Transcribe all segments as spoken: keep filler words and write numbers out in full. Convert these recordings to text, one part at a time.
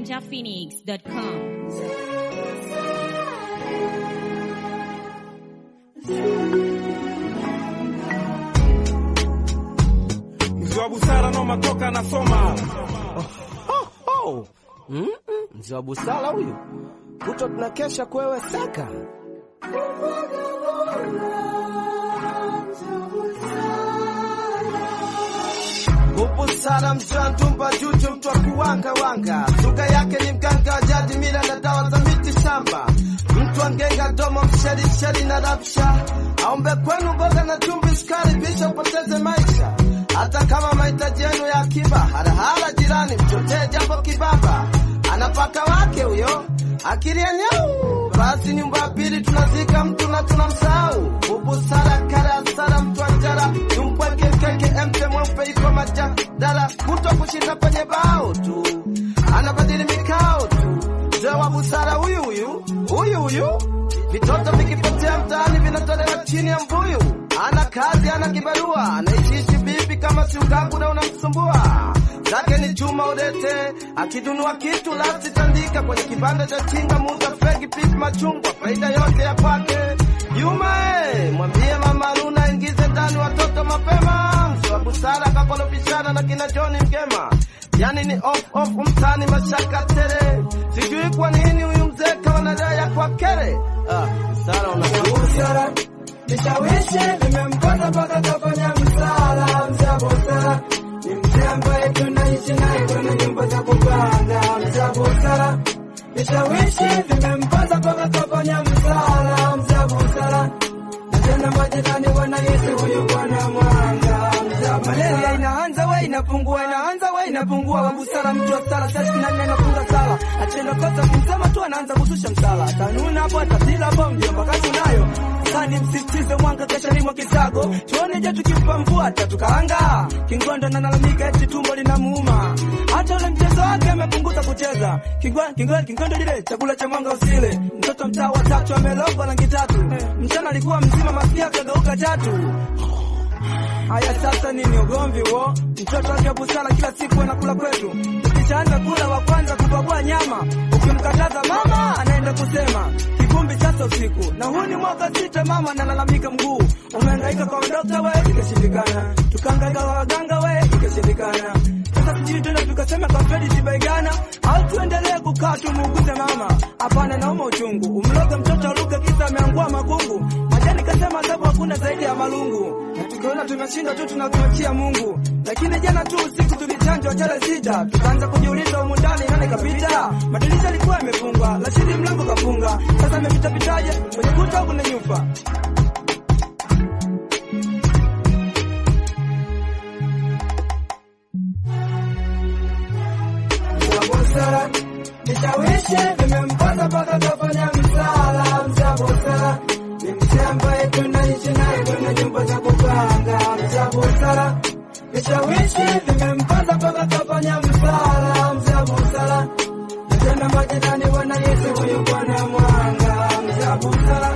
ninja phoenix dot com. Mzee wa busara no matoka nasoma. Oh, oh, oh. Mm -mm. Mzee wa busara huyu. Kuto tunakesha kwewe saka. Busara mshantumba juju mtu wa kuwanga wanga. Suga yake ni mganga jadi mila na dawa za miti shamba. Mtu angenga domo msheri sheri na rapsha. Aombe kwenu mboga na chumvi sukari bisha upoteze maisha. Hata kama mahitaji yenu ya akiba, harahara jirani mchotee jambo kibaba. Anapaka wake huyo, akili nyau. Basi nyumba pili tunazika mtu na tunamsahau. Busara kara sara mtu anjara, yumpweke mkeke mte mweupe iko majadala. Kuto kushinda kwenye bao tu, anabadili mikao tu. Mzee wa busara huyu huyu, huyu huyu. Vitoto vikipotea mtaani vinatolewa chini ya mbuyu. Ana kazi, ana kibarua, anaishi bibi kama si ugagu na unamsumbua. Zake ni chuma udete, akidunua kitu lasi tandika kwenye kibanda cha chinga muda fegi pipi machungwa, faida yote ya kwake. Yuma eh, mwambie mama Luna ingize ndani watoto mapema. Mzee wa busara kakolofishana na kina John Mgema. Yani ni off off mtani mashaka tere. Sijui kwa nini huyu mzee kaona daya kwa kere. Ah, busara unabusara. Nishawishe nimempata mpaka kafanya msala. Mzee wa busara ni mzee ambaye tunaishi naye kwenye nyumba za kupanga. Mzee wa busara nishawishe nimempata mpaka kafanya msala. Mzee wa busara na tena majirani wanahisi huyu bwana mwanga. Malaria inaanza we inapungua, inaanza we inapungua. Wabusara mtu wa sala, sasa nani anafunga sala. Achenda kosa kumsema tu anaanza kushusha msala. Kanuna hapo atasila hapo ndio mpaka tunayo. Sani msisitize mwanga kesha ni mwa kisago. Tuone je tukimpa mvua tatukaanga. Kingondo analalamika eti tumbo linamuuma. Hata ule mchezo wake amepunguza kucheza. Kingondo kingondo kingondo lile chakula cha mwanga usile. Mtoto mtaa wa tatu amelogwa rangi tatu. Mchana alikuwa mzima masia kageuka tatu. Haya sasa nini ugomvi wo? Mtoto wake busara kila siku anakula kwetu. Ukishaanza kula wa kwanza kubagua nyama. Ukimkataza mama anaenda kusema kivumbi sasa usiku. Na huu ni mwaka sita mama analalamika mguu. Umehangaika kwa dokta we ikashindikana. Tukahangaika kwa waganga we ikashindikana. Sasa sijui tena tukasema kwa Freddy Sibaigana au tuendelee kukaa tumuuguze mama. Hapana nauma uchungu. Umloga mtoto aluka kisa ameangua makungu. Majani kasema sababu hakuna zaidi ya malungu. Na tukiona tunashinda tu tunamwachia Mungu. Lakini jana tu usiku tulichanjwa chale sita. Tukaanza kujiuliza humu ndani nani kapita. Madirisha yalikuwa yamefungwa, lakini mlango kafunga. Sasa amepita pitaje kwenye kuta huko na nyufa. Busara nishawishe nimempata mpaka kafanya msala. Mzee wa busara ni mzee ambaye tunaishi naye kwenye nyumba za kupanga. Mzee wa busara nishawishe nimempata mpaka kafanya msala. Mzee wa busara na tena majirani wanahisi huyu bwana mwanga. Mzee wa busara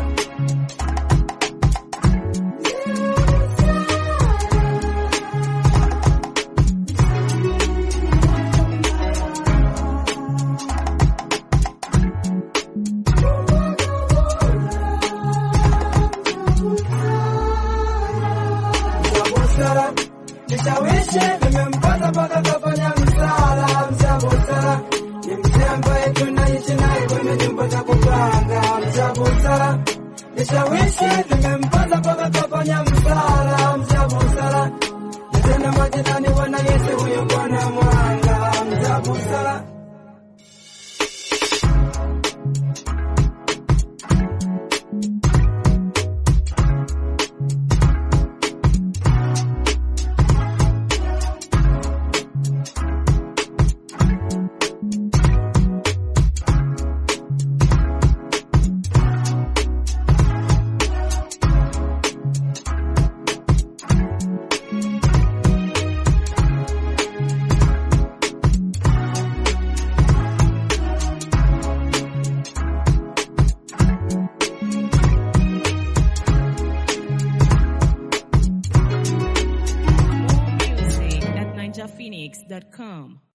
nishawishe nimempata mpaka kafanya msala. Mzee wa busara ni mzee ambaye tunaishi naye kwenye nyumba za kupanga. Mzee wa busara nishawishe